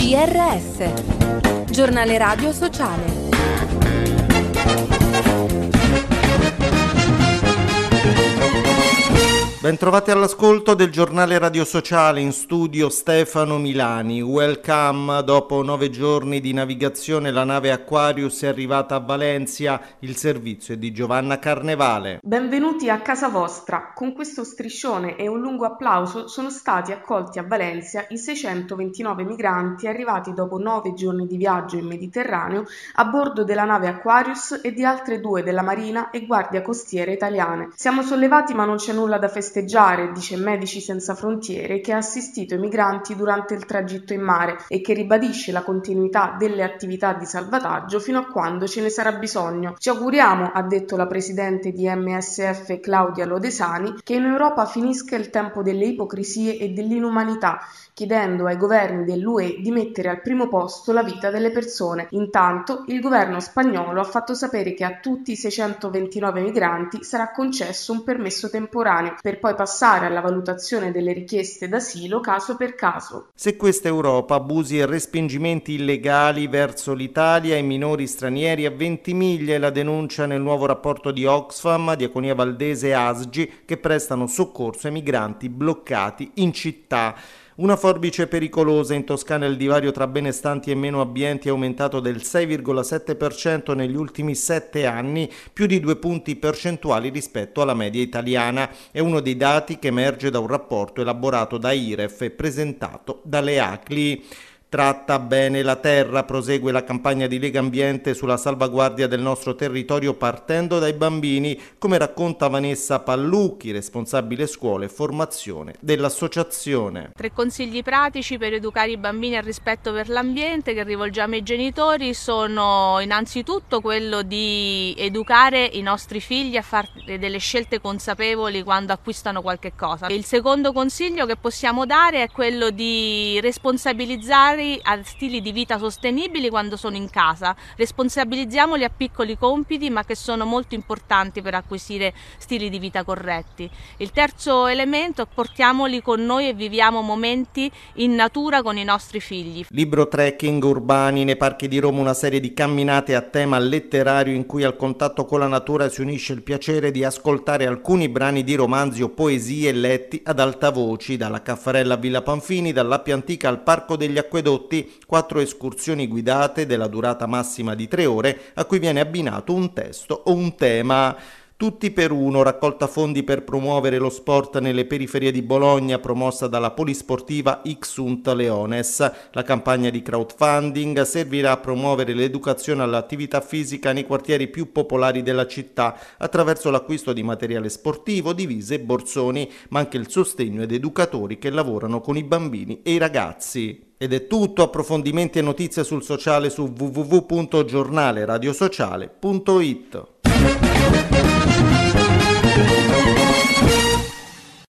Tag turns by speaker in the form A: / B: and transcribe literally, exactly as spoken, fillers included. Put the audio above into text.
A: G R S, Giornale Radio Sociale.
B: Bentrovati all'ascolto del Giornale Radio Sociale, in studio Stefano Milani. Welcome. Dopo nove giorni di navigazione la nave Aquarius è arrivata a Valencia. Il servizio è di Giovanna Carnevale.
C: Benvenuti a casa vostra. Con questo striscione e un lungo applauso sono stati accolti a Valencia i seicentoventinove migranti arrivati dopo nove giorni di viaggio in Mediterraneo a bordo della nave Aquarius e di altre due della Marina e Guardia Costiera italiane. Siamo sollevati, ma non c'è nulla da festeggiare, dice Medici Senza Frontiere, che ha assistito i migranti durante il tragitto in mare e che ribadisce la continuità delle attività di salvataggio fino a quando ce ne sarà bisogno. Ci auguriamo, ha detto la presidente di M S F Claudia Lodesani, che in Europa finisca il tempo delle ipocrisie e dell'inumanità, chiedendo ai governi dell'U E di mettere al primo posto la vita delle persone. Intanto il governo spagnolo ha fatto sapere che a tutti i seicentoventinove migranti sarà concesso un permesso temporaneo per poi passare alla valutazione delle richieste d'asilo caso per caso.
B: Se questa Europa abusi e respingimenti illegali verso l'Italia e minori stranieri a Ventimiglia è la denuncia nel nuovo rapporto di Oxfam, Diaconia Valdese e A S G che prestano soccorso ai migranti bloccati in città. Una forbice pericolosa. In Toscana il divario tra benestanti e meno abbienti è aumentato del sei virgola sette per cento negli ultimi sette anni, più di due punti percentuali rispetto alla media italiana. È uno dei dati che emerge da un rapporto elaborato da I R E F e presentato dalle A C L I. Tratta bene la terra, prosegue la campagna di Lega Ambiente sulla salvaguardia del nostro territorio partendo dai bambini, come racconta Vanessa Pallucchi, responsabile scuole e formazione dell'associazione.
D: Tre consigli pratici per educare i bambini al rispetto per l'ambiente che rivolgiamo ai genitori sono innanzitutto quello di educare i nostri figli a fare delle scelte consapevoli quando acquistano qualche cosa. Il secondo consiglio che possiamo dare è quello di responsabilizzare a stili di vita sostenibili quando sono in casa. Responsabilizziamoli a piccoli compiti, ma che sono molto importanti per acquisire stili di vita corretti. Il terzo elemento: portiamoli con noi e viviamo momenti in natura con i nostri figli.
B: Libro trekking urbani. Nei parchi di Roma una serie di camminate a tema letterario in cui al contatto con la natura si unisce il piacere di ascoltare alcuni brani di romanzi o poesie letti ad alta voce, dalla Caffarella a Villa Panfini, dall'Appia Antica al Parco degli Acquedotti. Quattro escursioni guidate della durata massima di tre ore a cui viene abbinato un testo o un tema. Tutti per uno, raccolta fondi per promuovere lo sport nelle periferie di Bologna, promossa dalla polisportiva Ixunt Leones. La campagna di crowdfunding servirà a promuovere l'educazione all'attività fisica nei quartieri più popolari della città attraverso l'acquisto di materiale sportivo, divise e borsoni, ma anche il sostegno ad educatori che lavorano con i bambini e i ragazzi. Ed è tutto. Approfondimenti e notizie sul sociale su w w w punto giornale radio sociale punto i t.